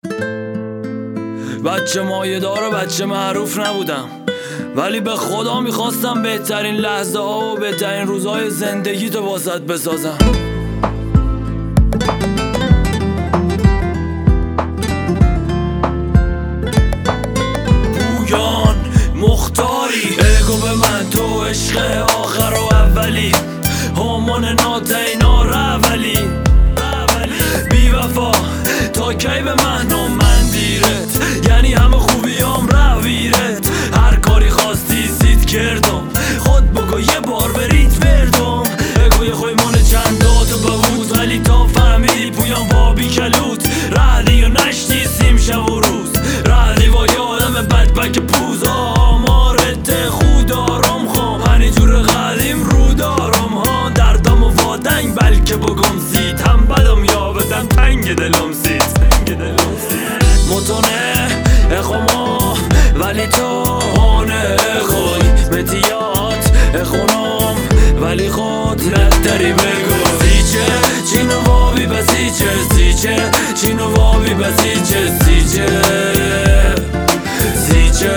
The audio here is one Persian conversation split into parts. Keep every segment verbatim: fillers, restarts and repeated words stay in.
بچه مایه دار و بچه معروف نبودم، ولی به خدا میخواستم بهترین لحظه ها و بهترین روزهای زندگی تو واسط بسازم. پویان مختاری اگو به من تو عشق آخر و اولی، همان ناتینا رولی بی وفا تا کی به من و من دیرت، یعنی همه خوبیام رویرت. هر کاری خواستی سید کردم، خود بگو یه بار برید بردم. اگوی خوی من چنداتو ببود، ولی تا فهمیدی پویان با بی کلوت. رهلی و نشتی سیم شب و روز، رهلی با یادم بدبک پوز. آمارت خود آرام خوام، هنی جور قدیم رو دارم ها. دردم و وادنگ بلکه بگم سید، هم بدم یا بدم تنگ دلم سید. متونه اخوما ولی تو هانه خوی متیات اخونم، ولی خود لدری بگو سیچه چینو وابی بسیچه سیچه چینو وابی بسیچه سیچه سیچه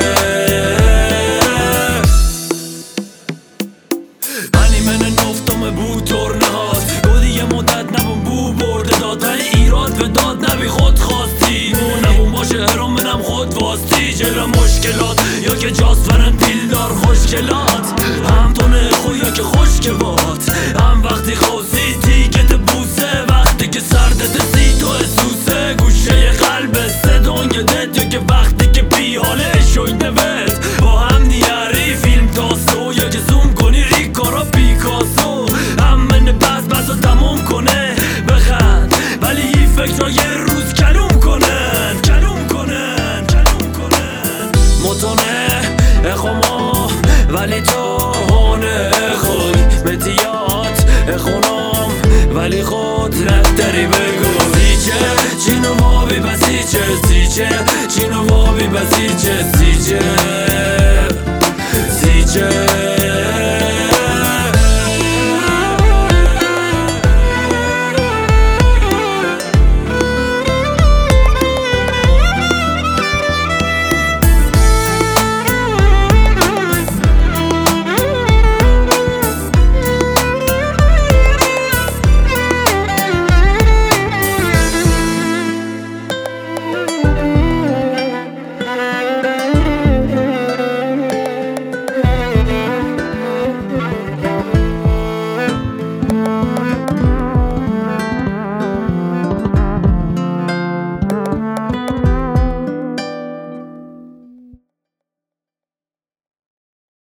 منی من نفتم بو ترنه هاست، گو دیگه مدت نبون بو برده داد، ولی ایراد به داد نبی خود خواستی. نبون باشه هرم منم خود واستی، جلو مشکلات یا که جاست ورن دیلدار خوشگلات. هم تو نخو یا که خوش که بات، هم وقتی خوزی تیکت بوسه، وقتی که سردت سی تو اسوسه. گوشه قلب صدای دت یا که وقتی که بی حاله شویده بت. با هم نیاری فیلم تاسو یا که زوم کنی ریکارا پیکاسو. هم من بس بس و تموم کنه بخند، ولی این فکر یه روز کلوم کنن کلوم کنن کلوم کنن. متونه اخوما ولی تو هانه خوی متیات اخونم، ولی خود لدری بگو سیچه چینو وابی بسیچه سیچه چینو وابی بسیچه سیچه سیچه